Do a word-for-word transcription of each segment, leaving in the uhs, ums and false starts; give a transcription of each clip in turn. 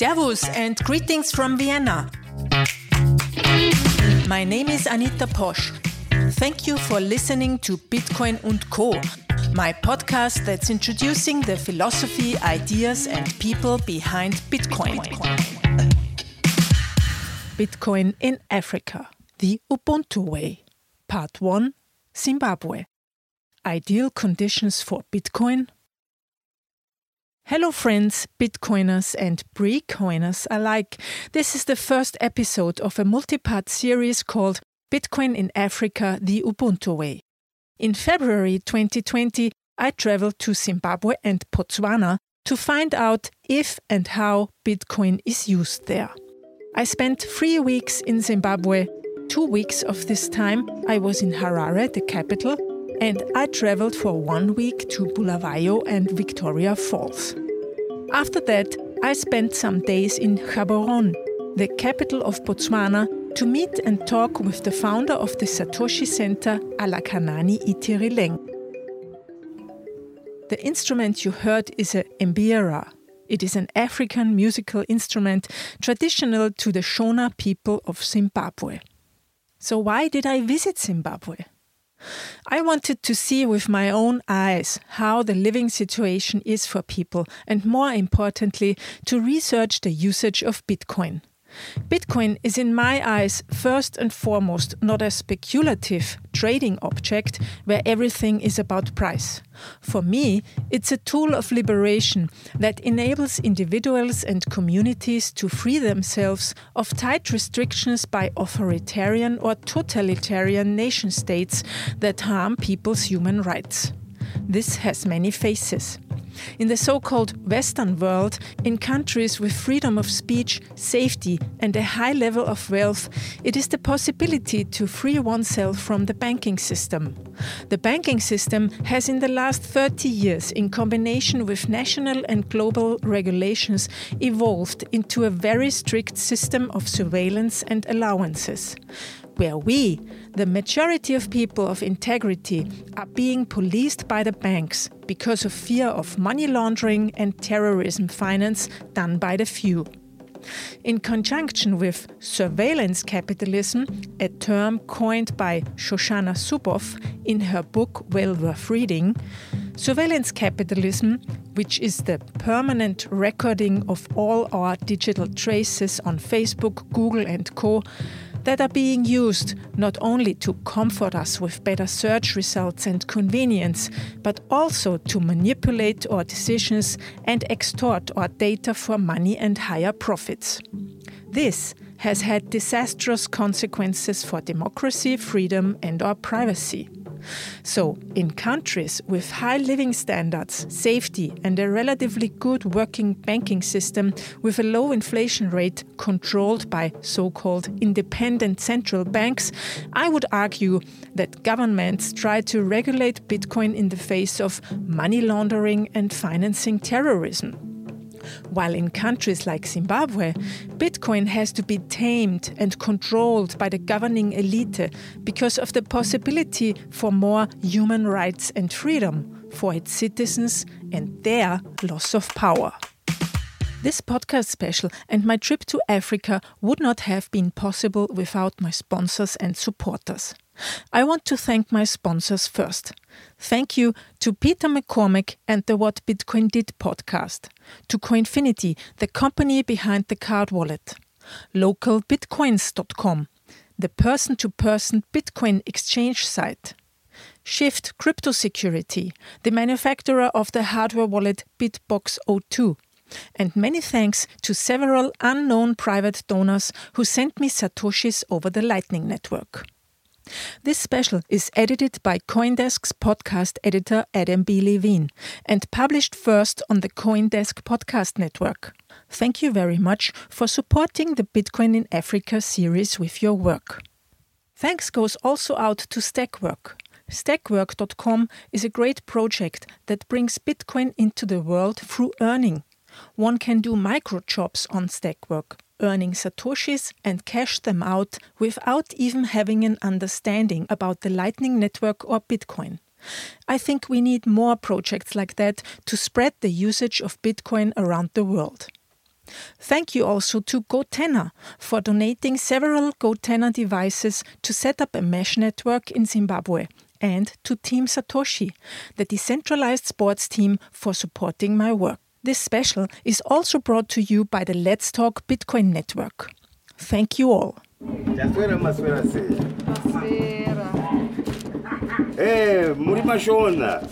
Servus and greetings from Vienna. My name is Anita Posch. Thank you for listening to Bitcoin und Co., my podcast that's introducing the philosophy, ideas and people behind Bitcoin. Bitcoin in Africa, the Ubuntu way. Part one, Zimbabwe. Ideal conditions for Bitcoin. Hello friends, Bitcoiners and pre-coiners alike. This is the first episode of a multi-part series called Bitcoin in Africa, the Ubuntu way. In February twenty twenty, I traveled to Zimbabwe and Botswana to find out if and how Bitcoin is used there. I spent three weeks in Zimbabwe. Two weeks of this time I was in Harare, the capital, and I traveled for one week to Bulawayo and Victoria Falls. After that, I spent some days in Gaborone, the capital of Botswana, to meet and talk with the founder of the Satoshi Center, Alakanani Itirileng. The instrument you heard is a mbira. It is an African musical instrument traditional to the Shona people of Zimbabwe. So why did I visit Zimbabwe? I wanted to see with my own eyes how the living situation is for people and, more importantly, to research the usage of Bitcoin. Bitcoin is in my eyes first and foremost not a speculative trading object where everything is about price. For me, it's a tool of liberation that enables individuals and communities to free themselves of tight restrictions by authoritarian or totalitarian nation-states that harm people's human rights. This has many faces. In the so-called Western world, in countries with freedom of speech, safety and a high level of wealth, it is the possibility to free oneself from the banking system. The banking system has in the last thirty years, in combination with national and global regulations, evolved into a very strict system of surveillance and allowances, where we, the majority of people of integrity, are being policed by the banks because of fear of money laundering and terrorism finance done by the few. In conjunction with surveillance capitalism, a term coined by Shoshana Zuboff in her book Well Worth Reading, surveillance capitalism, which is the permanent recording of all our digital traces on Facebook, Google and co, that are being used not only to comfort us with better search results and convenience, but also to manipulate our decisions and extort our data for money and higher profits. This has had disastrous consequences for democracy, freedom and our privacy. So, in countries with high living standards, safety and a relatively good working banking system with a low inflation rate controlled by so-called independent central banks, I would argue that governments try to regulate Bitcoin in the face of money laundering and financing terrorism. While in countries like Zimbabwe, Bitcoin has to be tamed and controlled by the governing elite because of the possibility for more human rights and freedom for its citizens and their loss of power. This podcast special and my trip to Africa would not have been possible without my sponsors and supporters. I want to thank my sponsors first. Thank you to Peter McCormack and the What Bitcoin Did podcast, to Coinfinity, the company behind the card wallet, local bitcoins dot com, the person-to-person Bitcoin exchange site, Shift Crypto Security, the manufacturer of the hardware wallet Bitbox zero two, and many thanks to several unknown private donors who sent me satoshis over the Lightning Network. This special is edited by CoinDesk's podcast editor Adam B. Levine and published first on the CoinDesk podcast network. Thank you very much for supporting the Bitcoin in Africa series with your work. Thanks goes also out to Stackwork. Stackwork dot com is a great project that brings Bitcoin into the world through earning. One can do micro-jobs on Stackwork, earning satoshis and cash them out without even having an understanding about the Lightning Network or Bitcoin. I think we need more projects like that to spread the usage of Bitcoin around the world. Thank you also to GoTenna for donating several GoTenna devices to set up a mesh network in Zimbabwe, and to Team Satoshi, the decentralized sports team, for supporting my work. This special is also brought to you by the Let's Talk Bitcoin network. Thank you all. Hey, Murima Shona.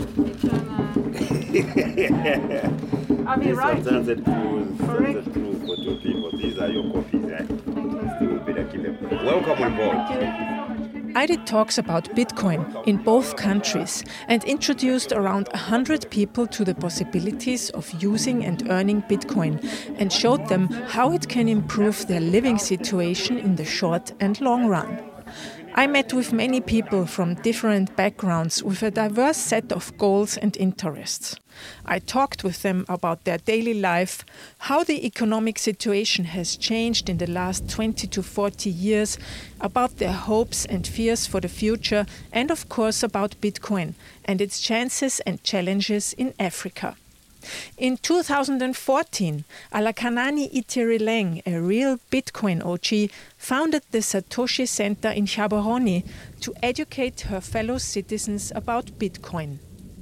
Are we right? Sunset Cruise, Sunset Cruise for two people. These are your copies, eh? You better keep them. Welcome on board. I did talks about Bitcoin in both countries and introduced around one hundred people to the possibilities of using and earning Bitcoin, and showed them how it can improve their living situation in the short and long run. I met with many people from different backgrounds with a diverse set of goals and interests. I talked with them about their daily life, how the economic situation has changed in the last twenty to forty years, about their hopes and fears for the future, and of course about Bitcoin and its chances and challenges in Africa. In two thousand fourteen, Alakanani Itirileng, a real Bitcoin O G, founded the Satoshi Center in Gaborone to educate her fellow citizens about Bitcoin.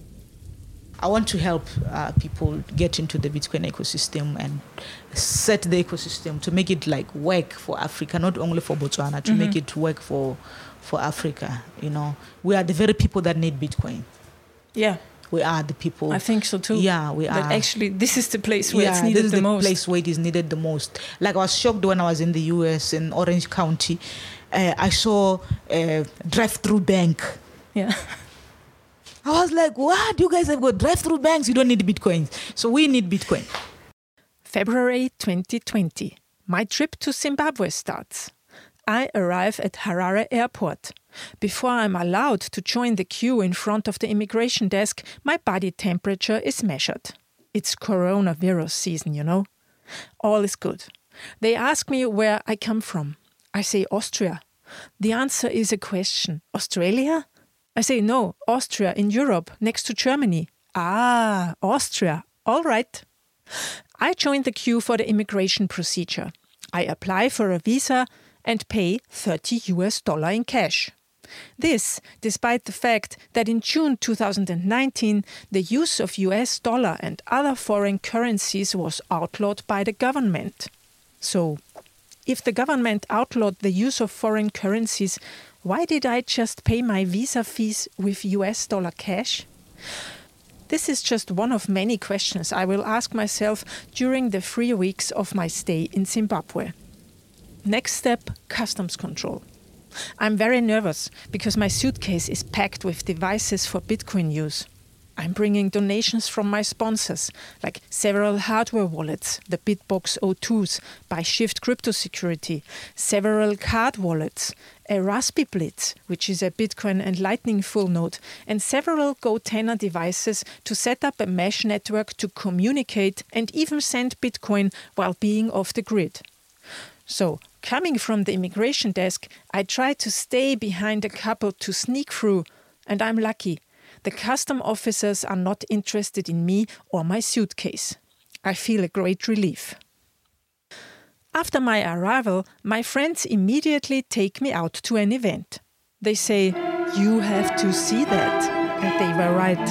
I want to help uh, people get into the Bitcoin ecosystem and set the ecosystem to make it like work for Africa, not only for Botswana, to mm-hmm. make it work for for Africa. You know, we are the very people that need Bitcoin. Yeah. We are the people. I think so too. Yeah, we that are. Actually, this is the place where yeah, it's needed this is the, the most. place where it is needed the most. Like I was shocked when I was in the U S in Orange County. Uh, I saw a drive-through bank. Yeah. I was like, what? You guys have got drive-through banks? You don't need Bitcoin. So we need Bitcoin. February twenty twenty. My trip to Zimbabwe starts. I arrive at Harare Airport. Before I'm allowed to join the queue in front of the immigration desk, my body temperature is measured. It's coronavirus season, you know. All is good. They ask me where I come from. I say Austria. The answer is a question. Australia? I say no, Austria in Europe, next to Germany. Ah, Austria. All right. I join the queue for the immigration procedure. I apply for a visa and pay thirty US dollar in cash. This, despite the fact that in June two thousand nineteen, the use of U S dollar and other foreign currencies was outlawed by the government. So, if the government outlawed the use of foreign currencies, why did I just pay my visa fees with U S dollar cash? This is just one of many questions I will ask myself during the three weeks of my stay in Zimbabwe. Next step, customs control. I'm very nervous because my suitcase is packed with devices for Bitcoin use. I'm bringing donations from my sponsors, like several hardware wallets, the Bitbox O twos by Shift Crypto Security, several card wallets, a Raspberry Blitz, which is a Bitcoin and Lightning full node, and several GoTenna devices to set up a mesh network to communicate and even send Bitcoin while being off the grid. So, coming from the immigration desk, I try to stay behind a couple to sneak through, and I'm lucky. The custom officers are not interested in me or my suitcase. I feel a great relief. After my arrival, my friends immediately take me out to an event. They say, "You have to see that." And they were right.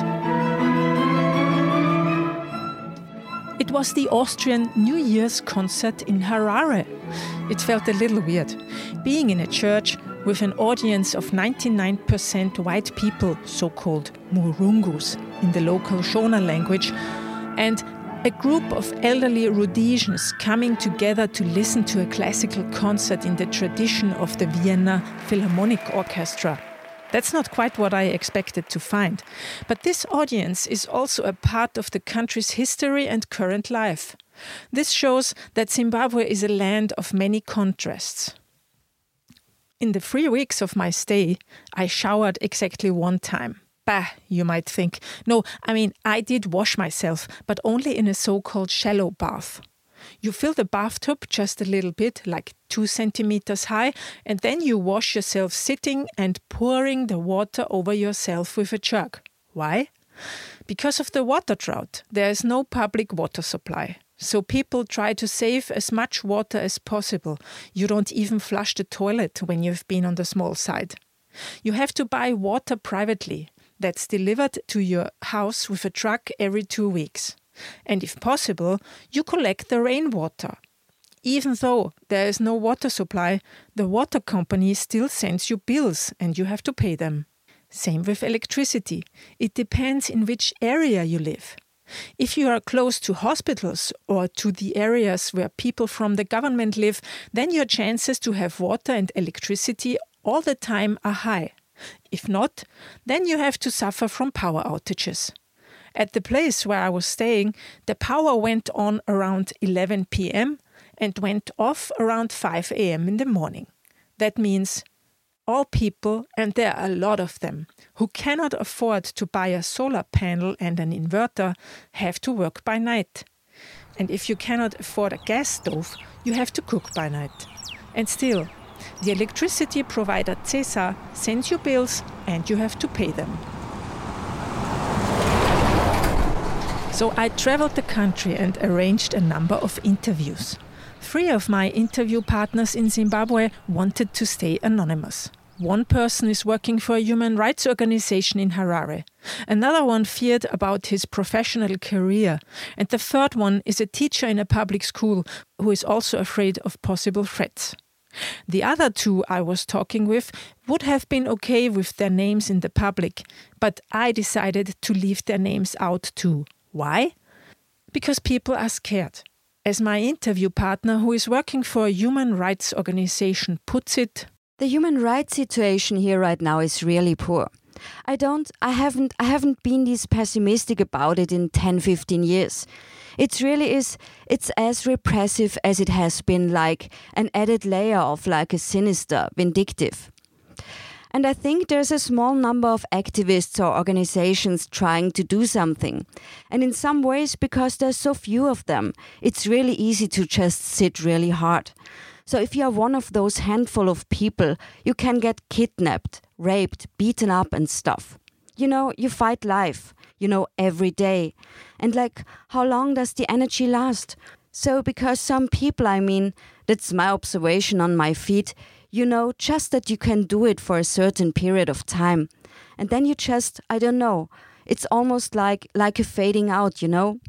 It was the Austrian New Year's concert in Harare. It felt a little weird, being in a church with an audience of ninety-nine percent white people, so-called Murungus in the local Shona language, and a group of elderly Rhodesians coming together to listen to a classical concert in the tradition of the Vienna Philharmonic Orchestra. That's not quite what I expected to find. But this audience is also a part of the country's history and current life. This shows that Zimbabwe is a land of many contrasts. In the three weeks of my stay, I showered exactly one time. Bah, you might think. No, I mean, I did wash myself, but only in a so-called shallow bath. You fill the bathtub just a little bit, like two centimeters high, and then you wash yourself sitting and pouring the water over yourself with a jug. Why? Because of the water drought, there is no public water supply. So people try to save as much water as possible. You don't even flush the toilet when you've been on the small side. You have to buy water privately. That's delivered to your house with a truck every two weeks. And if possible, you collect the rainwater. Even though there is no water supply, the water company still sends you bills and you have to pay them. Same with electricity. It depends in which area you live. If you are close to hospitals or to the areas where people from the government live, then your chances to have water and electricity all the time are high. If not, then you have to suffer from power outages. At the place where I was staying, the power went on around eleven p.m. and went off around five a.m. in the morning. That means all people, and there are a lot of them, who cannot afford to buy a solar panel and an inverter, have to work by night. And if you cannot afford a gas stove, you have to cook by night. And still, the electricity provider CESA sends you bills and you have to pay them. So I traveled the country and arranged a number of interviews. Three of my interview partners in Zimbabwe wanted to stay anonymous. One person is working for a human rights organization in Harare. Another one feared about his professional career. And the third one is a teacher in a public school who is also afraid of possible threats. The other two I was talking with would have been okay with their names in the public, but I decided to leave their names out too. Why? Because people are scared. As my interview partner, who is working for a human rights organization, puts it, the human rights situation here right now is really poor. I don't, I haven't, I haven't been this pessimistic about it in ten, fifteen years. It really is, it's as repressive as it has been, like an added layer of like a sinister, vindictive. And I think there's a small number of activists or organizations trying to do something. And in some ways, because there's so few of them, it's really easy to just sit really hard. So if you are one of those handful of people, you can get kidnapped, raped, beaten up and stuff. You know, you fight life, you know, every day. And like, how long does the energy last? So because some people, I mean, that's my observation on my feed, you know, just that you can do it for a certain period of time. And then you just, I don't know, it's almost like, like a fading out, you know?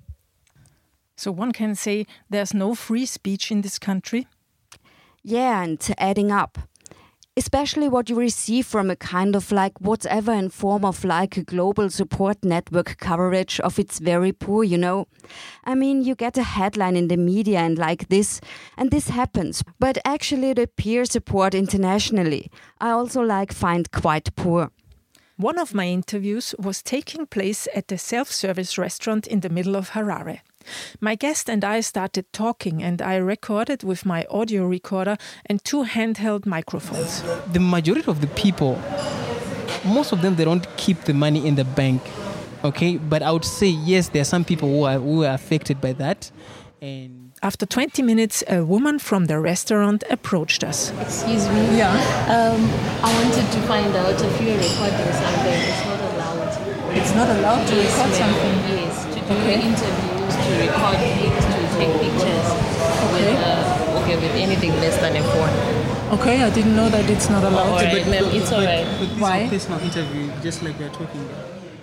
So one can say there's no free speech in this country? Yeah, and adding up. Especially what you receive from a kind of like whatever in form of like a global support network coverage of it's very poor, you know. I mean, you get a headline in the media and like this, and this happens. But actually the peer support internationally, I also like find quite poor. One of my interviews was taking place at a self-service restaurant in the middle of Harare. My guest and I started talking and I recorded with my audio recorder and two handheld microphones. The majority of the people, most of them, they don't keep the money in the bank, okay? But I would say, yes, there are some people who are, who are affected by that. And after twenty minutes, a woman from the restaurant approached us. Excuse me? Yeah. Um, I wanted to find out if you're recording something. It's not allowed. It's not allowed to yes, record ma'am. something? Yes, to do Okay. interviews, to record things, to take pictures Okay. with, uh, okay, with anything less than a phone. Okay, I didn't know that it's not allowed. All right, but- ma'am, but- it's but- all right. But this Why? is a personal interview, just like we're talking about.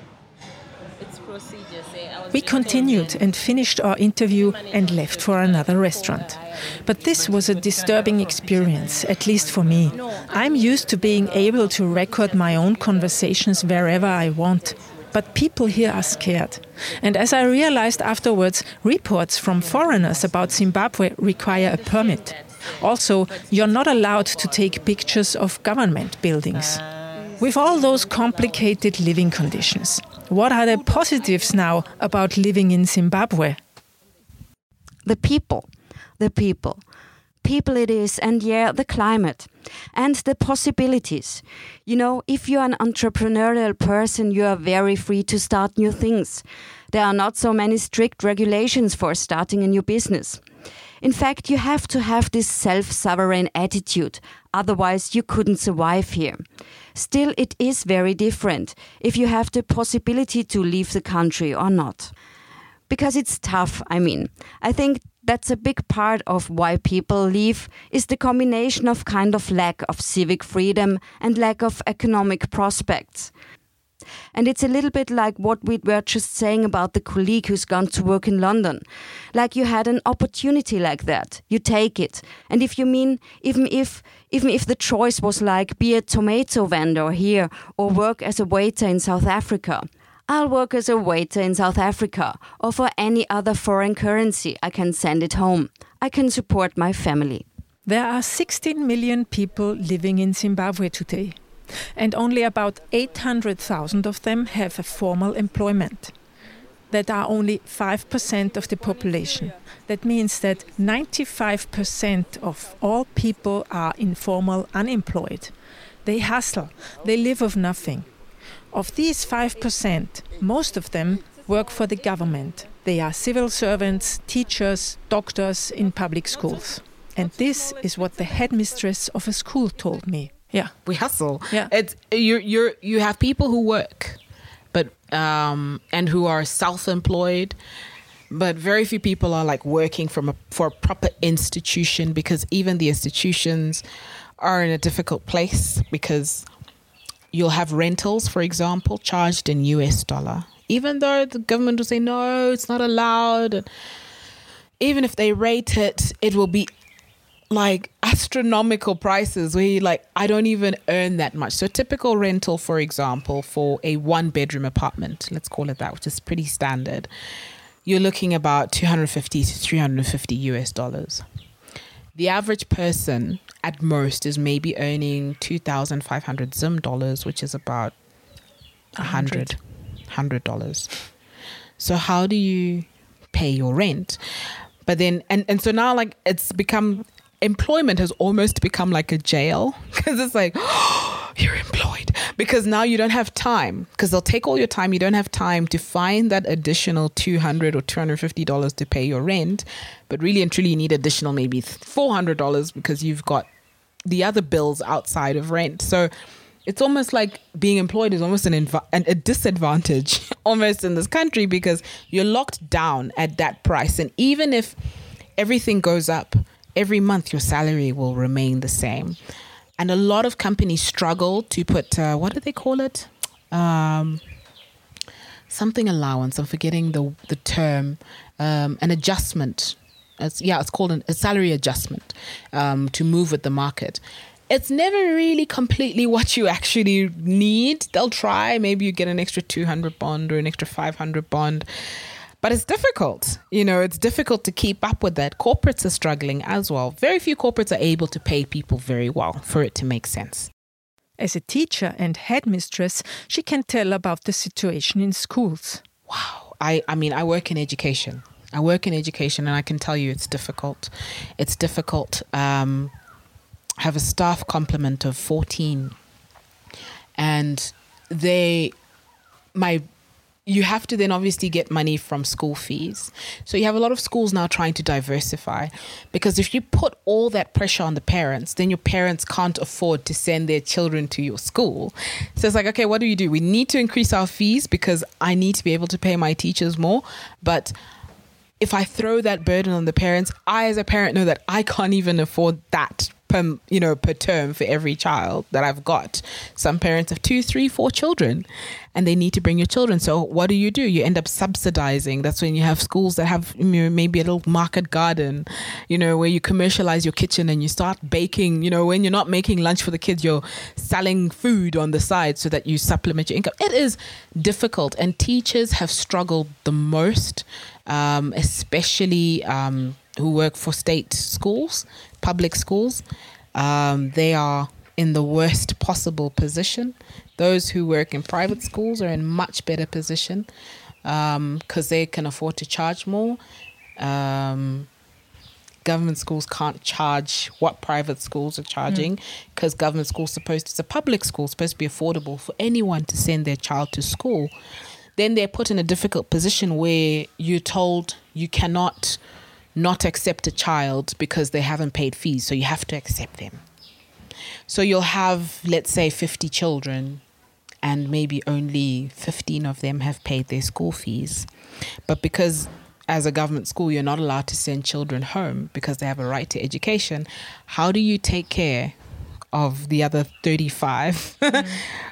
It's procedure. Say, I was We being told continued that- and finished our interview and left for another restaurant. But this was a disturbing experience, at least for me. I'm used to being able to record my own conversations wherever I want. But people here are scared. And as I realized afterwards, reports from foreigners about Zimbabwe require a permit. Also, you're not allowed to take pictures of government buildings. With all those complicated living conditions, what are the positives now about living in Zimbabwe? The people, the people. People it is, and yeah, the climate and the possibilities. You know, if you're an entrepreneurial person, you are very free to start new things. There are not so many strict regulations for starting a new business. In fact, you have to have this self-sovereign attitude, otherwise you couldn't survive here. Still, it is very different if you have the possibility to leave the country or not. because it's tough. I mean, I think that's a big part of why people leave, is the combination of kind of lack of civic freedom and lack of economic prospects. And it's a little bit like what we were just saying about the colleague who's gone to work in London. Like, you had an opportunity like that, you take it. And if you mean, even if even if the choice was like, be a tomato vendor here or work as a waiter in South Africa, I'll work as a waiter in South Africa, or for any other foreign currency. I can send it home. I can support my family. There are sixteen million people living in Zimbabwe today, and only about eight hundred thousand of them have a formal employment. That are only five percent of the population. That means that ninety-five percent of all people are informal, unemployed. They hustle, they live of nothing. Of these five percent, most of them work for the government. They are civil servants, teachers, doctors in public schools. And this is what the headmistress of a school told me. Yeah. We hustle. Yeah. It's you you're you have people who work but um and who are self-employed, but very few people are like working from a for a proper institution, because even the institutions are in a difficult place, because you'll have rentals, for example, charged in U S dollar, even though the government will say, no, it's not allowed. And even if they rate it, it will be like astronomical prices where you like, I don't even earn that much. So a typical rental, for example, for a one bedroom apartment, let's call it that, which is pretty standard, you're looking about two hundred fifty to three hundred fifty U S dollars. The average person at most is maybe earning two thousand five hundred Zim dollars, which is about one hundred dollars. So how do you pay your rent? But then, and, and so now like it's become, employment has almost become like a jail, because it's like, oh, you're employed. Because now you don't have time, because they'll take all your time. You don't have time to find that additional two hundred dollars or two hundred fifty dollars to pay your rent. But really and truly you need additional maybe four hundred dollars because you've got the other bills outside of rent. So it's almost like being employed is almost an, inv- an a disadvantage almost in this country, because you're locked down at that price. And even if everything goes up, every month your salary will remain the same. And a lot of companies struggle to put, uh, what do they call it? Um, something allowance. I'm forgetting the the term. Um, an adjustment. It's, yeah, it's called an, a salary adjustment um, to move with the market. It's never really completely what you actually need. They'll try. Maybe you get an extra two hundred bond or an extra five hundred bond. But it's difficult. You know, it's difficult to keep up with that. Corporates are struggling as well. Very few corporates are able to pay people very well for it to make sense. As a teacher and headmistress, she can tell about the situation in schools. Wow. I, I mean, I work in education. I work in education and I can tell you it's difficult. It's difficult. Um, I have a staff complement of fourteen. And they, my... you have to then obviously get money from school fees. So you have a lot of schools now trying to diversify, because if you put all that pressure on the parents, then your parents can't afford to send their children to your school. So it's like, okay, what do you do? We need to increase our fees because I need to be able to pay my teachers more. But if I throw that burden on the parents, I as a parent know that I can't even afford that per, you know, per term for every child that I've got. Some parents have two, three, four children and they need to bring your children. So what do you do? You end up subsidizing. That's when you have schools that have, you know, maybe a little market garden, you know, where you commercialize your kitchen and you start baking. You know, when you're not making lunch for the kids, you're selling food on the side so that you supplement your income. It is difficult, and teachers have struggled the most, um, especially um, who work for state schools, public schools. Um, they are in the worst possible position. Those who work in private schools are in much better position because um, they can afford to charge more. Um, government schools can't charge what private schools are charging because mm. government schools supposed, it's a public school, supposed to be affordable for anyone to send their child to school. Then they're put in a difficult position where you're told you cannot not accept a child because they haven't paid fees, so you have to accept them. So you'll have, let's say, fifty children, and maybe only fifteen of them have paid their school fees. But because as a government school, you're not allowed to send children home because they have a right to education, how do you take care of the other thirty-five mm.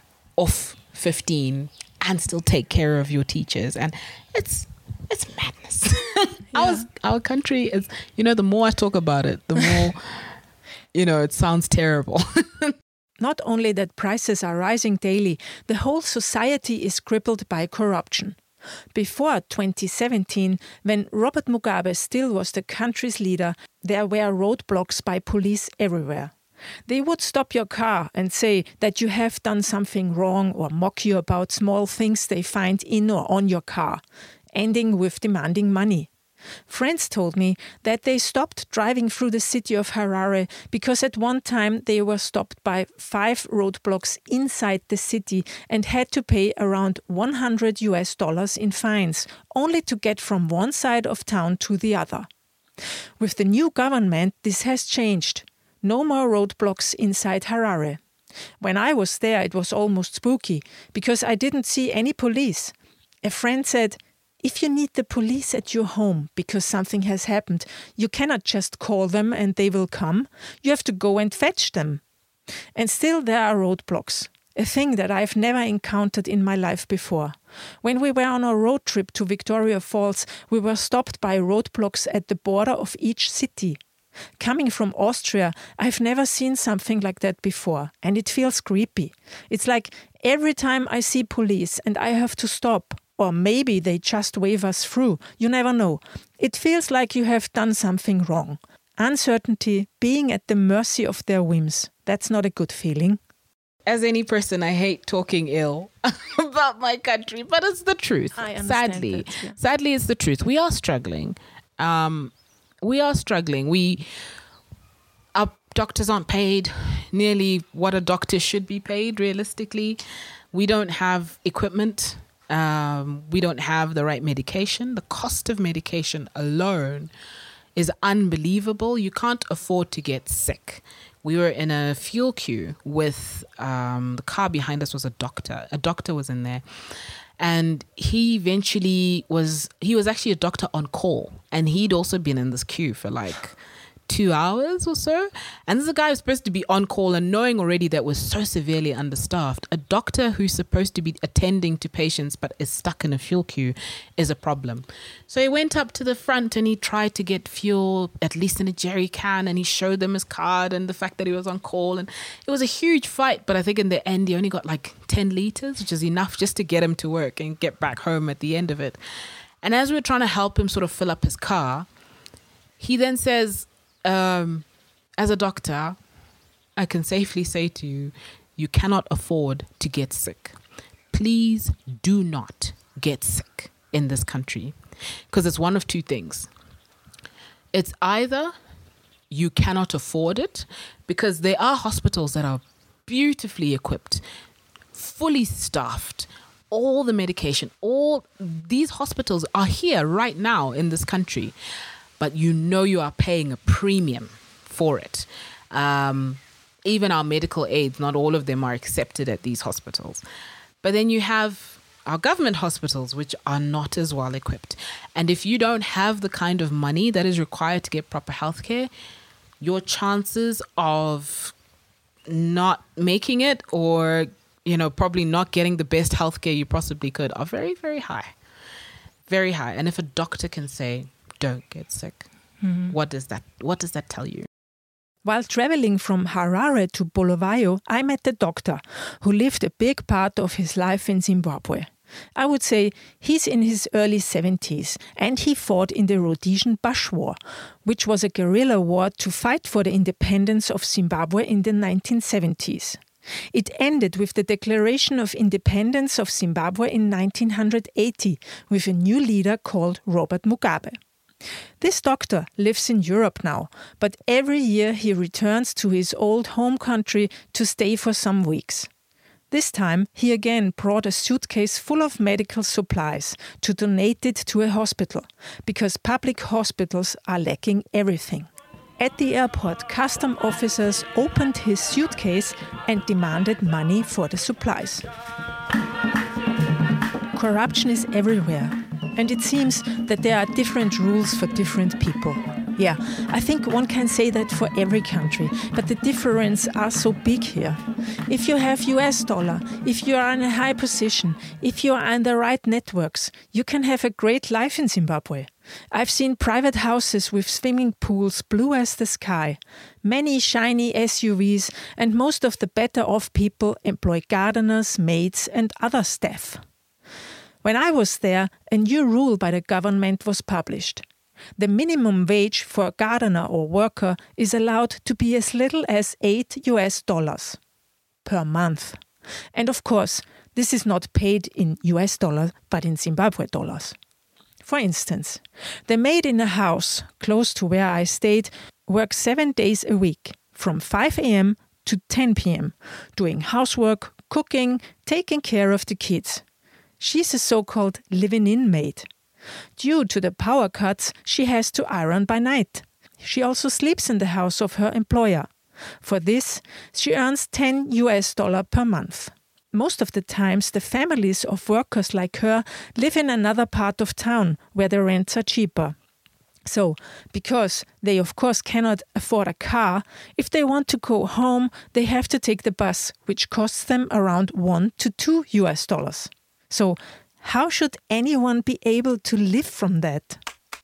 of fifteen and still take care of your teachers? And it's it's madness. Yeah. Our, our country is, you know, the more I talk about it, the more, you know, it sounds terrible. Not only that prices are rising daily, the whole society is crippled by corruption. Before twenty seventeen, when Robert Mugabe still was the country's leader, there were roadblocks by police everywhere. They would stop your car and say that you have done something wrong or mock you about small things they find in or on your car, ending with demanding money. Friends told me that they stopped driving through the city of Harare because at one time they were stopped by five roadblocks inside the city and had to pay around one hundred U S dollars in fines, only to get from one side of town to the other. With the new government, this has changed. No more roadblocks inside Harare. When I was there, it was almost spooky because I didn't see any police. A friend said, if you need the police at your home because something has happened, you cannot just call them and they will come. You have to go and fetch them. And still there are roadblocks, a thing that I've never encountered in my life before. When we were on a road trip to Victoria Falls, we were stopped by roadblocks at the border of each city. Coming from Austria, I've never seen something like that before, and it feels creepy. It's like every time I see police and I have to stop, or maybe they just wave us through. You never know. It feels like you have done something wrong. Uncertainty, being at the mercy of their whims. That's not a good feeling. As any person, I hate talking ill about my country, but it's the truth. I understand Sadly, that, yeah. sadly, it's the truth. We are struggling. Um, we are struggling. We, our doctors aren't paid nearly what a doctor should be paid, realistically. We don't have equipment. Um, we don't have the right medication. The cost of medication alone is unbelievable. You can't afford to get sick. We were in a fuel queue with um, the car behind us was a doctor. A doctor was in there. And he eventually was, he was actually a doctor on call. And he'd also been in this queue for like two hours or so. And this is a guy who's supposed to be on call and knowing already that we're so severely understaffed. A doctor who's supposed to be attending to patients but is stuck in a fuel queue is a problem. So he went up to the front and he tried to get fuel, at least in a jerry can, and he showed them his card and the fact that he was on call. And it was a huge fight, but I think in the end he only got like ten litres, which is enough just to get him to work and get back home at the end of it. And as we were trying to help him sort of fill up his car, he then says, Um, as a doctor, I can safely say to you, you cannot afford to get sick. Please do not get sick in this country, because it's one of two things. It's either you cannot afford it, because there are hospitals that are beautifully equipped, fully staffed, all the medication, all these hospitals are here right now in this country. But you know you are paying a premium for it. Um, even our medical aids, not all of them are accepted at these hospitals. But then you have our government hospitals, which are not as well equipped. And if you don't have the kind of money that is required to get proper healthcare, your chances of not making it or, you know, probably not getting the best healthcare you possibly could are very, very high. Very high. And if a doctor can say, don't get sick. Mm-hmm. What does that what does that tell you? While traveling from Harare to Bulawayo, I met a doctor who lived a big part of his life in Zimbabwe. I would say he's in his early seventies and he fought in the Rhodesian Bush War, which was a guerrilla war to fight for the independence of Zimbabwe in the nineteen seventies. It ended with the Declaration of Independence of Zimbabwe in nineteen eighty with a new leader called Robert Mugabe. This doctor lives in Europe now, but every year he returns to his old home country to stay for some weeks. This time he again brought a suitcase full of medical supplies to donate it to a hospital, because public hospitals are lacking everything. At the airport, custom officers opened his suitcase and demanded money for the supplies. corruption is everywhere. And it seems that there are different rules for different people. Yeah, I think one can say that for every country, but the differences are so big here. If you have U S dollar, if you are in a high position, if you are in the right networks, you can have a great life in Zimbabwe. I've seen private houses with swimming pools blue as the sky, many shiny S U Vs, and most of the better off people employ gardeners, maids, and other staff. When I was there, a new rule by the government was published. The minimum wage for a gardener or worker is allowed to be as little as eight U S dollars per month. And of course, this is not paid in U S dollars, but in Zimbabwe dollars. For instance, the maid in a house close to where I stayed works seven days a week, from five a.m. to ten p.m., doing housework, cooking, taking care of the kids. She's a so-called living-in maid. Due to the power cuts, she has to iron by night. She also sleeps in the house of her employer. For this, she earns ten U S dollars per month. Most of the times, the families of workers like her live in another part of town where the rents are cheaper. So, because they of course cannot afford a car, if they want to go home, they have to take the bus, which costs them around one to two U S dollars. So, how should anyone be able to live from that?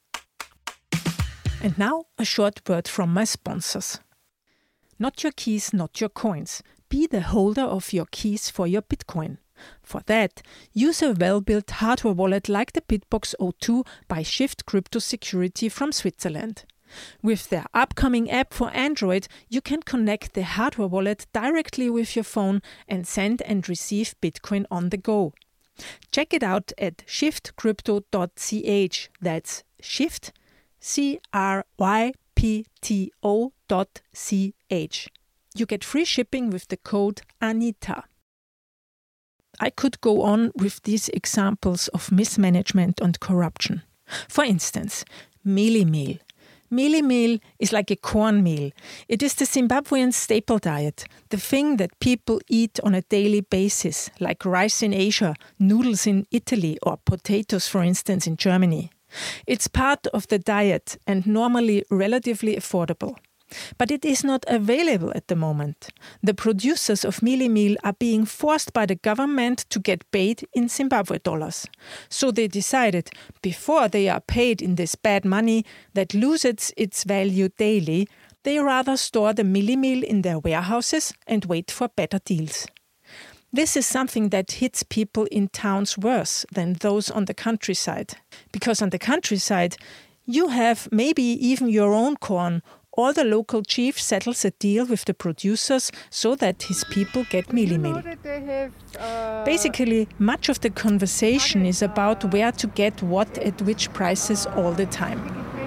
And now a short word from my sponsors. Not your keys, not your coins. Be the holder of your keys for your Bitcoin. For that, use a well-built hardware wallet like the Bitbox O two by Shift Crypto Security from Switzerland. With their upcoming app for Android, you can connect the hardware wallet directly with your phone and send and receive Bitcoin on the go. Check it out at shift crypto dot c h. That's Shift, C R Y P T O dot C H. You get free shipping with the code ANITA. I could go on with these examples of mismanagement and corruption. For instance, mealie meal. Mealie meal is like a cornmeal. It is the Zimbabwean staple diet, the thing that people eat on a daily basis, like rice in Asia, noodles in Italy, or potatoes, for instance, in Germany. It's part of the diet and normally relatively affordable. But it is not available at the moment. The producers of mealie meal are being forced by the government to get paid in Zimbabwe dollars. So they decided, before they are paid in this bad money that loses its value daily, they rather store the mealie meal in their warehouses and wait for better deals. This is something that hits people in towns worse than those on the countryside. Because on the countryside, you have maybe even your own corn, or the local chief settles a deal with the producers so that his people get mealie meal. Uh, Basically, much of the conversation is about where to get what at which prices all the time.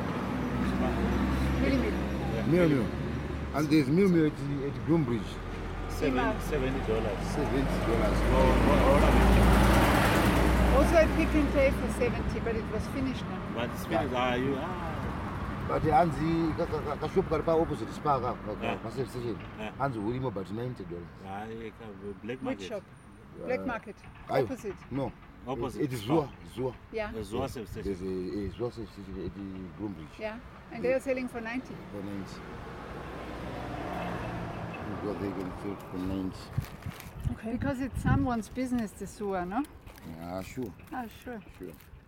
Meal meal. And there's meal meal at, at Groombridge. seventy dollars. seventy dollars. Also at Pick and Pay for seventy, but it was finished now. But it's finished. Ah, you ah. But Hanzi, the shop got opposite the Spa, Yeah. station. Yeah. Hanzi will remove about ninety dollars. Ah, you can black market. Which shop? Black market. Aye. Opposite. No. Opposite. It is Zua. Zua. Yeah. The Zua service There's station. a, a Zua station at the Groombridge. Yeah. And they are selling for ninety. For ninety. What they can sell for ninety. Okay. Because it's someone's business, the sewer, no? Yeah, sure. Oh, sure. Sure.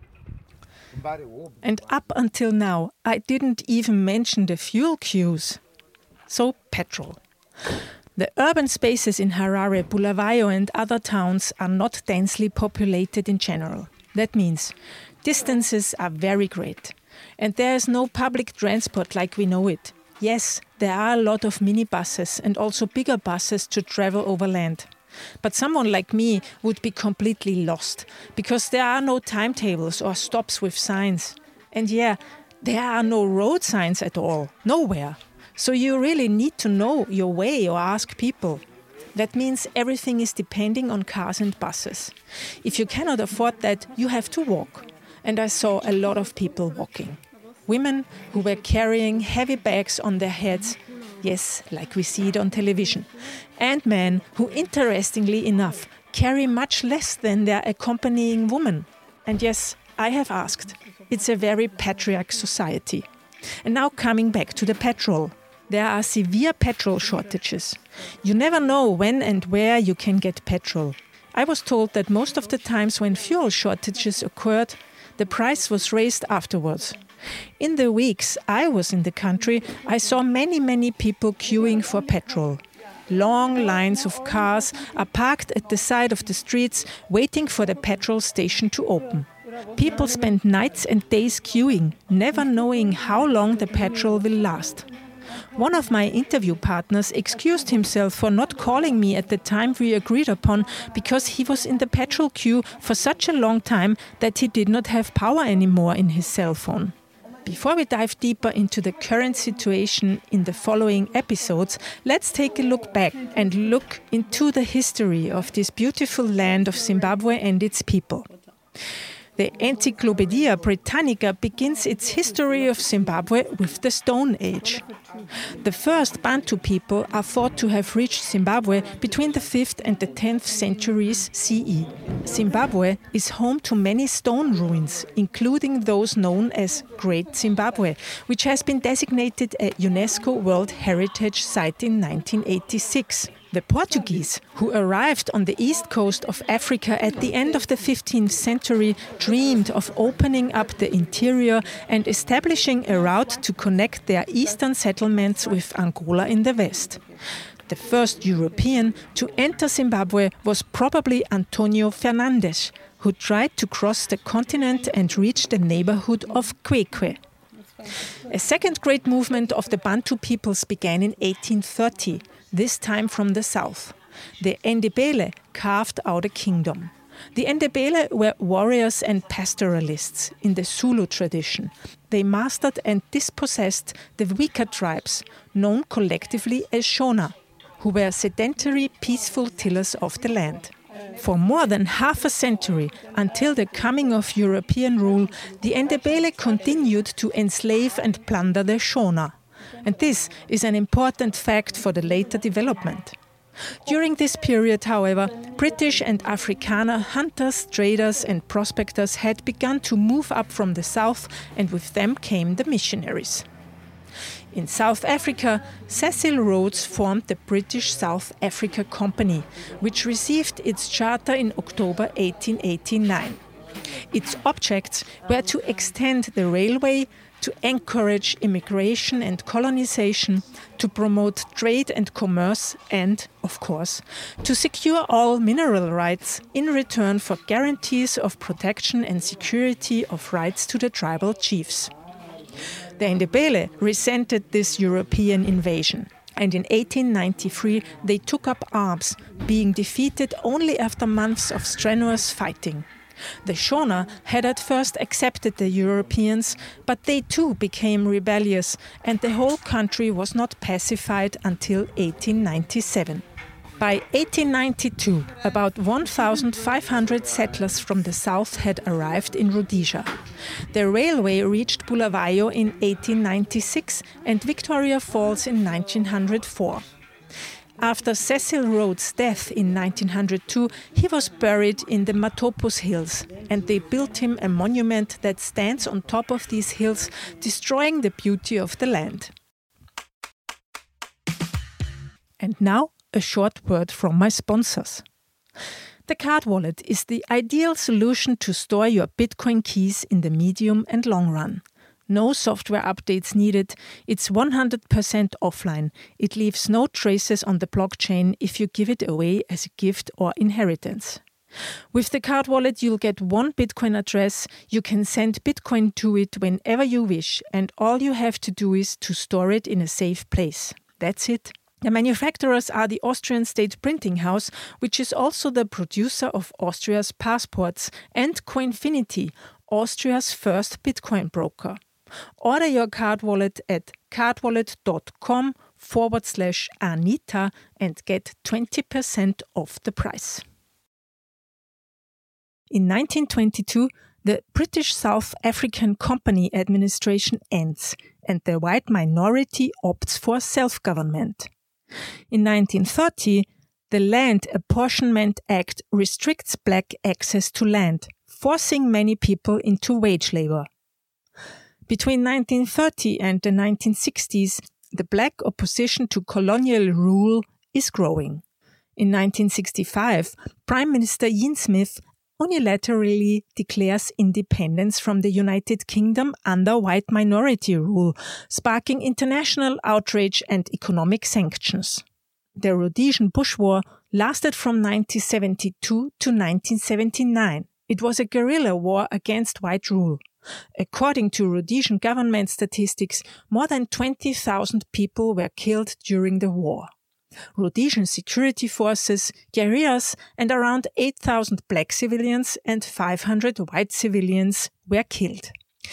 And up until now, I didn't even mention the fuel queues. So, petrol. The urban spaces in Harare, Bulawayo and other towns are not densely populated in general. That means distances are very great. And there is no public transport like we know it. Yes, there are a lot of minibuses and also bigger buses to travel overland. But someone like me would be completely lost, because there are no timetables or stops with signs. And yeah, there are no road signs at all, nowhere. So you really need to know your way or ask people. That means everything is depending on cars and buses. If you cannot afford that, you have to walk. And I saw a lot of people walking. Women who were carrying heavy bags on their heads. Yes, like we see it on television. And men who, interestingly enough, carry much less than their accompanying woman? And yes, I have asked. It's a very patriarch society. And now coming back to the petrol. There are severe petrol shortages. You never know when and where you can get petrol. I was told that most of the times when fuel shortages occurred, the price was raised afterwards. In the weeks I was in the country, I saw many, many people queuing for petrol. Long lines of cars are parked at the side of the streets, waiting for the petrol station to open. People spend nights and days queuing, never knowing how long the petrol will last. One of my interview partners excused himself for not calling me at the time we agreed upon because he was in the petrol queue for such a long time that he did not have power anymore in his cell phone. Before we dive deeper into the current situation in the following episodes, let's take a look back and look into the history of this beautiful land of Zimbabwe and its people. The Encyclopedia Britannica begins its history of Zimbabwe with the Stone Age. The first Bantu people are thought to have reached Zimbabwe between the fifth and the tenth centuries C E. Zimbabwe is home to many stone ruins, including those known as Great Zimbabwe, which has been designated a UNESCO World Heritage Site in nineteen eighty-six. The Portuguese, who arrived on the east coast of Africa at the end of the fifteenth century, dreamed of opening up the interior and establishing a route to connect their eastern settlements with Angola in the west. The first European to enter Zimbabwe was probably Antonio Fernandes, who tried to cross the continent and reach the neighborhood of Kwekwe. A second great movement of the Bantu peoples began in eighteen thirty. This time from the south. The Ndebele carved out a kingdom. The Ndebele were warriors and pastoralists in the Zulu tradition. They mastered and dispossessed the weaker tribes, known collectively as Shona, who were sedentary, peaceful tillers of the land. For more than half a century, until the coming of European rule, the Ndebele continued to enslave and plunder the Shona. And this is an important fact for the later development. During this period, however, British and Afrikaner hunters, traders and prospectors had begun to move up from the south, and with them came the missionaries. In South Africa, Cecil Rhodes formed the British South Africa Company, which received its charter in October eighteen eighty-nine. Its objects were to extend the railway, to encourage immigration and colonization, to promote trade and commerce, and, of course, to secure all mineral rights in return for guarantees of protection and security of rights to the tribal chiefs. The Ndebele resented this European invasion, and in eighteen ninety-three they took up arms, being defeated only after months of strenuous fighting. The Shona had at first accepted the Europeans, but they too became rebellious, and the whole country was not pacified until eighteen ninety-seven. By eighteen ninety-two, about one thousand five hundred settlers from the south had arrived in Rhodesia. The railway reached Bulawayo in eighteen ninety-six and Victoria Falls in nineteen oh four. After Cecil Rhodes' death in nineteen oh two, he was buried in the Matopos Hills, and they built him a monument that stands on top of these hills, destroying the beauty of the land. And now, a short word from my sponsors. The card wallet is the ideal solution to store your Bitcoin keys in the medium and long run. No software updates needed. It's one hundred percent offline. It leaves no traces on the blockchain if you give it away as a gift or inheritance. With the card wallet, you'll get one Bitcoin address. You can send Bitcoin to it whenever you wish, and all you have to do is to store it in a safe place. That's it. The manufacturers are the Austrian State Printing House, which is also the producer of Austria's passports, and Coinfinity, Austria's first Bitcoin broker. Order your card wallet at cardwallet.com forward slash Anita and get twenty percent off the price. In nineteen twenty-two, the British South African Company administration ends, and the white minority opts for self-government. In nineteen thirty, the Land Apportionment Act restricts black access to land, forcing many people into wage labor. Between nineteen thirty and the nineteen sixties, the black opposition to colonial rule is growing. In nineteen sixty-five, Prime Minister Ian Smith unilaterally declares independence from the United Kingdom under white minority rule, sparking international outrage and economic sanctions. The Rhodesian Bush War lasted from nineteen seventy-two to nineteen seventy-nine. It was a guerrilla war against white rule. According to Rhodesian government statistics, more than twenty thousand people were killed during the war. Rhodesian security forces, guerrillas, and around eight thousand black civilians and five hundred white civilians were killed.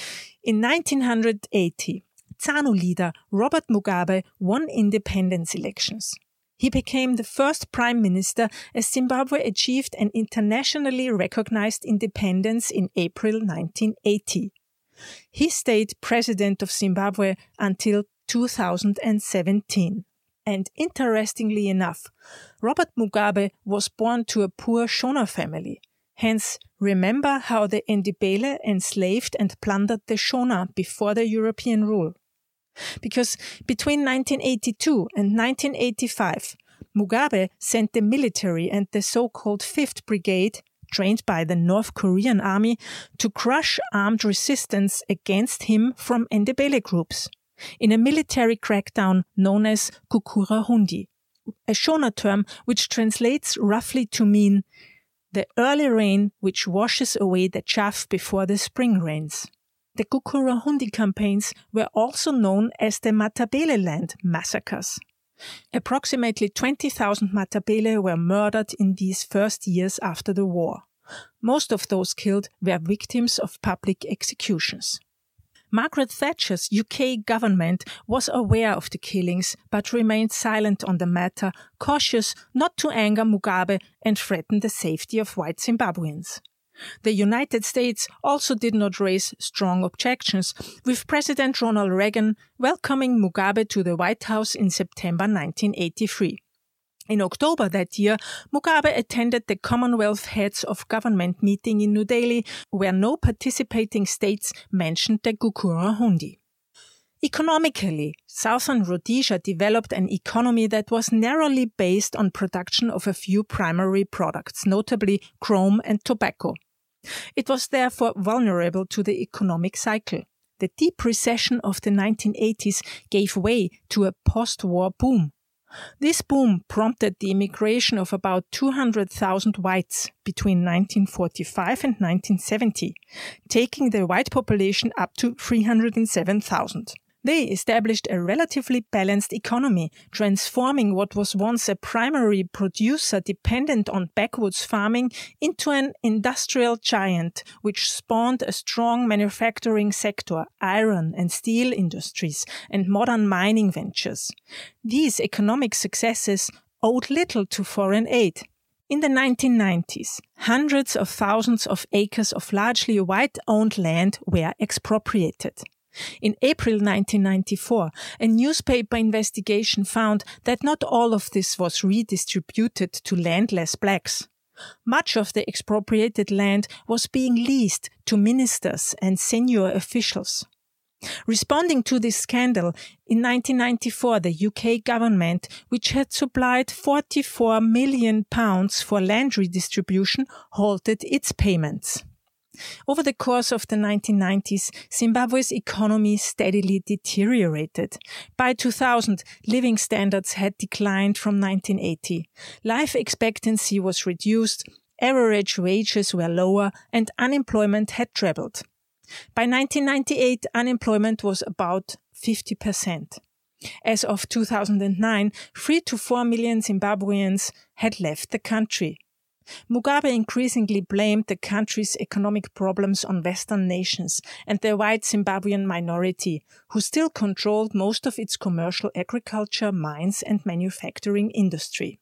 In nineteen eighty, ZANU leader Robert Mugabe won independence elections. He became the first prime minister as Zimbabwe achieved an internationally recognized independence in April nineteen eighty. He stayed president of Zimbabwe until two thousand seventeen. And interestingly enough, Robert Mugabe was born to a poor Shona family. Hence, remember how the Ndebele enslaved and plundered the Shona before the European rule. Because between nineteen eighty-two and nineteen eighty-five, Mugabe sent the military and the so-called Fifth Brigade, trained by the North Korean army, to crush armed resistance against him from Ndebele groups, in a military crackdown known as Kukurahundi, a Shona term which translates roughly to mean the early rain which washes away the chaff before the spring rains. The Kukurahundi campaigns were also known as the Matabele Land massacres. Approximately twenty thousand Matabele were murdered in these first years after the war. Most of those killed were victims of public executions. Margaret Thatcher's U K government was aware of the killings but remained silent on the matter, cautious not to anger Mugabe and threaten the safety of white Zimbabweans. The United States also did not raise strong objections, with President Ronald Reagan welcoming Mugabe to the White House in September nineteen eighty-three. In October that year, Mugabe attended the Commonwealth Heads of Government meeting in New Delhi, where no participating states mentioned the Kukurahundi. Economically, Southern Rhodesia developed an economy that was narrowly based on production of a few primary products, notably chrome and tobacco. It was therefore vulnerable to the economic cycle. The deep recession of the nineteen eighties gave way to a post-war boom. This boom prompted the immigration of about two hundred thousand whites between nineteen forty-five and nineteen seventy, taking the white population up to three hundred seven thousand. They established a relatively balanced economy, transforming what was once a primary producer dependent on backwoods farming into an industrial giant, which spawned a strong manufacturing sector, iron and steel industries, and modern mining ventures. These economic successes owed little to foreign aid. In the nineteen nineties, hundreds of thousands of acres of largely white-owned land were expropriated. In April nineteen ninety-four, a newspaper investigation found that not all of this was redistributed to landless blacks. Much of the expropriated land was being leased to ministers and senior officials. Responding to this scandal, in nineteen ninety-four, the U K government, which had supplied forty-four million pounds for land redistribution, halted its payments. Over the course of the nineteen nineties, Zimbabwe's economy steadily deteriorated. By two thousand, living standards had declined from nineteen eighty. Life expectancy was reduced, average wages were lower, and unemployment had trebled. By nineteen ninety-eight, unemployment was about fifty percent. As of two thousand nine, three to four million Zimbabweans had left the country. Mugabe increasingly blamed the country's economic problems on Western nations and the white Zimbabwean minority, who still controlled most of its commercial agriculture, mines, and manufacturing industry.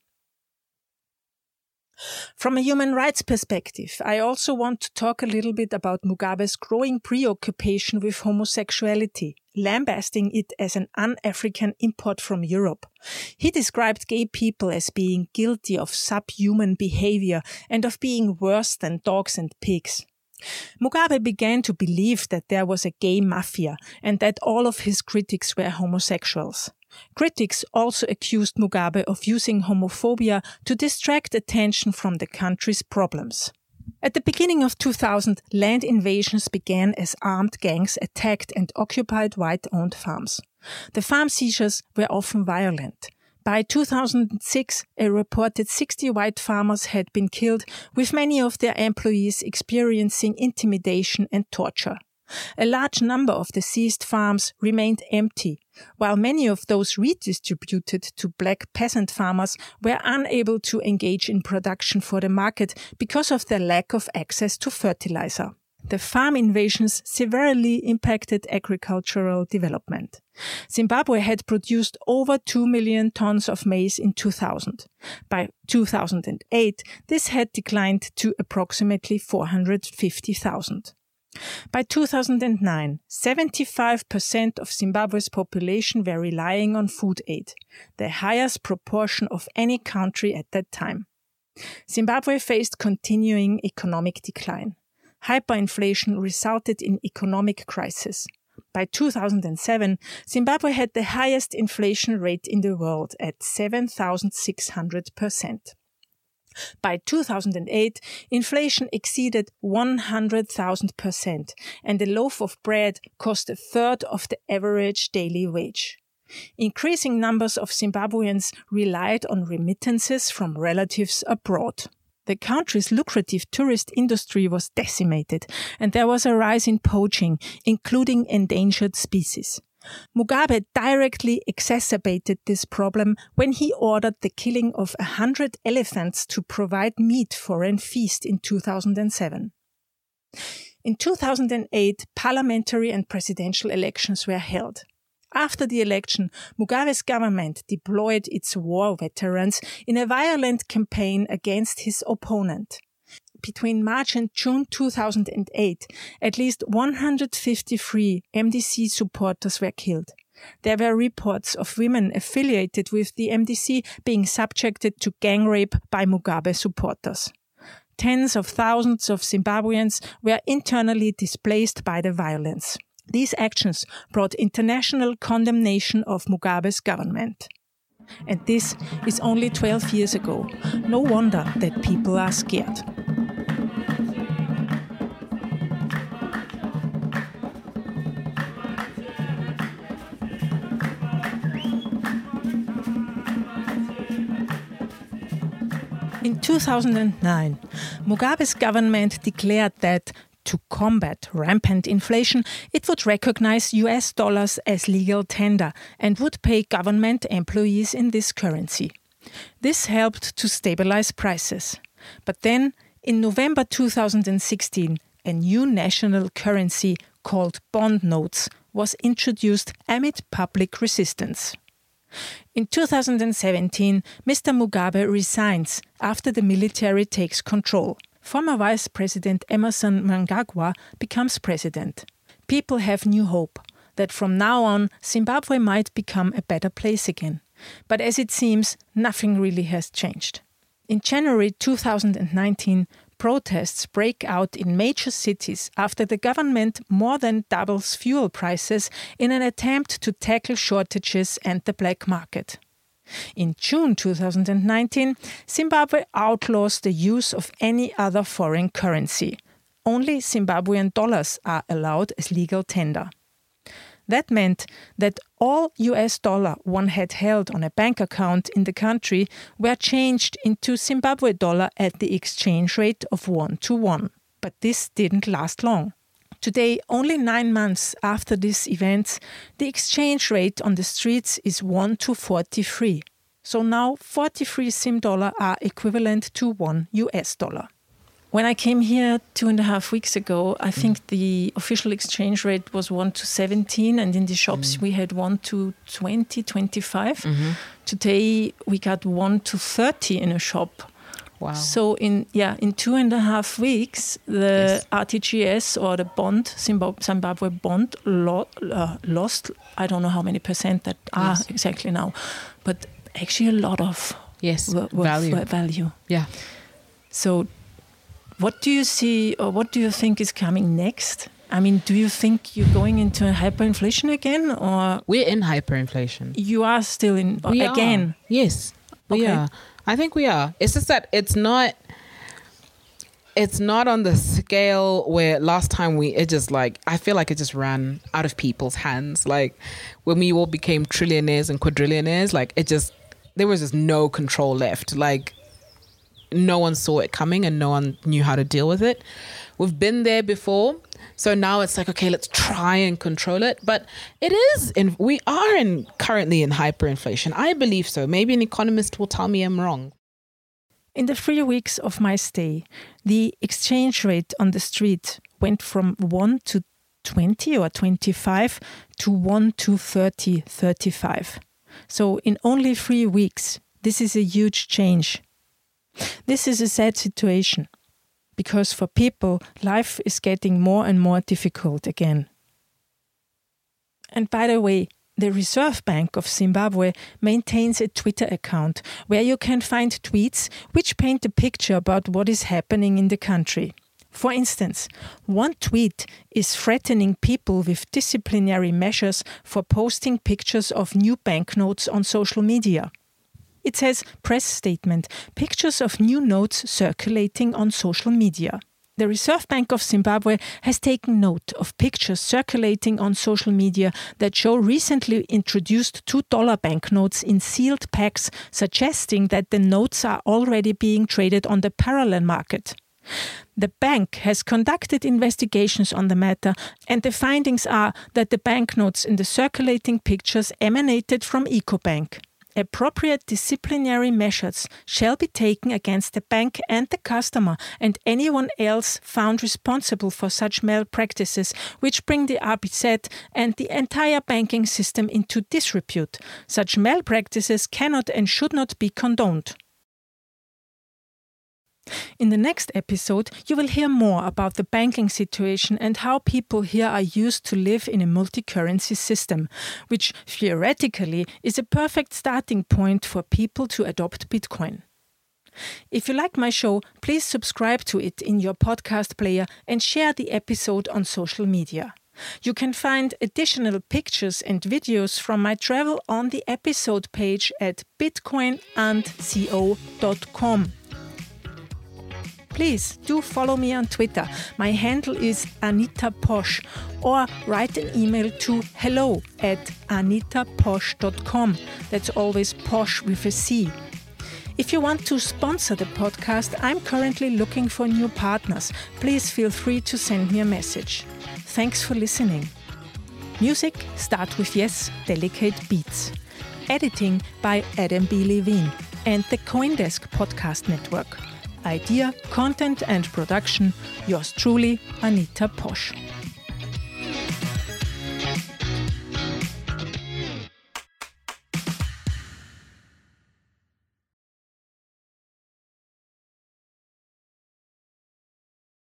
From a human rights perspective, I also want to talk a little bit about Mugabe's growing preoccupation with homosexuality. lambasting it as an un-African import from Europe. He described gay people as being guilty of subhuman behavior and of being worse than dogs and pigs. Mugabe began to believe that there was a gay mafia and that all of his critics were homosexuals. Critics also accused Mugabe of using homophobia to distract attention from the country's problems. At the beginning of two thousand, land invasions began as armed gangs attacked and occupied white-owned farms. The farm seizures were often violent. By two thousand six, a reported sixty white farmers had been killed, with many of their employees experiencing intimidation and torture. A large number of the seized farms remained empty, while many of those redistributed to black peasant farmers were unable to engage in production for the market because of their lack of access to fertilizer. The farm invasions severely impacted agricultural development. Zimbabwe had produced over two million tons of maize in two thousand. By two thousand eight, this had declined to approximately four hundred fifty thousand. By two thousand nine, seventy-five percent of Zimbabwe's population were relying on food aid, the highest proportion of any country at that time. Zimbabwe faced continuing economic decline. Hyperinflation resulted in economic crisis. By two thousand seven, Zimbabwe had the highest inflation rate in the world at seven thousand six hundred percent. By two thousand eight, inflation exceeded one hundred thousand percent, and a loaf of bread cost a third of the average daily wage. Increasing numbers of Zimbabweans relied on remittances from relatives abroad. The country's lucrative tourist industry was decimated, and there was a rise in poaching, including endangered species. Mugabe directly exacerbated this problem when he ordered the killing of a hundred elephants to provide meat for a feast in two thousand seven. In two thousand eight, parliamentary and presidential elections were held. After the election, Mugabe's government deployed its war veterans in a violent campaign against his opponent. Between March and June two thousand eight, at least one hundred fifty-three M D C supporters were killed. There were reports of women affiliated with the M D C being subjected to gang rape by Mugabe supporters. Tens of thousands of Zimbabweans were internally displaced by the violence. These actions brought international condemnation of Mugabe's government. And this is only twelve years ago. No wonder that people are scared. In two thousand nine, Mugabe's government declared that to combat rampant inflation, it would recognize U S dollars as legal tender and would pay government employees in this currency. This helped to stabilize prices. But then, in November two thousand sixteen, a new national currency called bond notes was introduced amid public resistance. In two thousand seventeen, Mister Mugabe resigns after the military takes control. Former Vice President Emmerson Mnangagwa becomes president. People have new hope that from now on Zimbabwe might become a better place again. But as it seems, nothing really has changed. In January two thousand nineteen, protests break out in major cities after the government more than doubles fuel prices in an attempt to tackle shortages and the black market. In June two thousand nineteen, Zimbabwe outlaws the use of any other foreign currency. Only Zimbabwean dollars are allowed as legal tender. That meant that all U S dollar one had held on a bank account in the country were changed into Zimbabwe dollar at the exchange rate of one to one. But this didn't last long. Today, only nine months after these events, the exchange rate on the streets is one to forty-three. So now forty-three Zim dollar are equivalent to one U S dollar. When I came here two and a half weeks ago, I think the official exchange rate was one to seventeen, and in the shops mm. we had one to twenty, twenty-five. Mm-hmm. Today we got one to thirty in a shop, Wow. So in yeah, in two and a half weeks, the Yes. R T G S or the bond, Zimbab- Zimbabwe bond, lo- uh, lost. I don't know how many percent that are Yes. exactly now, but actually a lot of Yes, wa- wa- value. wa- value. Yeah. So, what do you see, or what do you think is coming next? I mean, do you think you're going into hyperinflation again, or We're in hyperinflation. you are still in We again? are. Yes, we Okay. are. I think we are. It's just that it's not. It's not on the scale where last time we it just like I feel like it just ran out of people's hands. Like when we all became trillionaires and quadrillionaires, like it just there was just no control left. Like no one saw it coming and no one knew how to deal with it. We've been there before. So now it's like, okay, let's try and control it. But it is, in, we are in currently in hyperinflation. I believe so. Maybe an economist will tell me I'm wrong. In the three weeks of my stay, the exchange rate on the street went from one to twenty or twenty-five to one to thirty, thirty-five. So in only three weeks, this is a huge change. This is a sad situation, because for people, life is getting more and more difficult again. And by the way, the Reserve Bank of Zimbabwe maintains a Twitter account where you can find tweets which paint a picture about what is happening in the country. For instance, one tweet is threatening people with disciplinary measures for posting pictures of new banknotes on social media. It says, press statement, pictures of new notes circulating on social media. The Reserve Bank of Zimbabwe has taken note of pictures circulating on social media that show recently introduced two dollar banknotes in sealed packs, suggesting that the notes are already being traded on the parallel market. The bank has conducted investigations on the matter, and the findings are that the banknotes in the circulating pictures emanated from Ecobank. Appropriate disciplinary measures shall be taken against the bank and the customer and anyone else found responsible for such malpractices, which bring the R B Z and the entire banking system into disrepute. Such malpractices cannot and should not be condoned. In the next episode, you will hear more about the banking situation and how people here are used to live in a multi-currency system, which theoretically is a perfect starting point for people to adopt Bitcoin. If you like my show, please subscribe to it in your podcast player and share the episode on social media. You can find additional pictures and videos from my travel on the episode page at bitcoin and co dot com. Please do follow me on Twitter. My handle is Anita Posch, or write an email to hello at anita posch dot com. That's always Posch with a C. If you want to sponsor the podcast, I'm currently looking for new partners. Please feel free to send me a message. Thanks for listening. Music Start With Yes, Delicate Beats. Editing by Adam B. Levine and the Coindesk Podcast Network. Idea, content and production, yours truly, Anita Posch.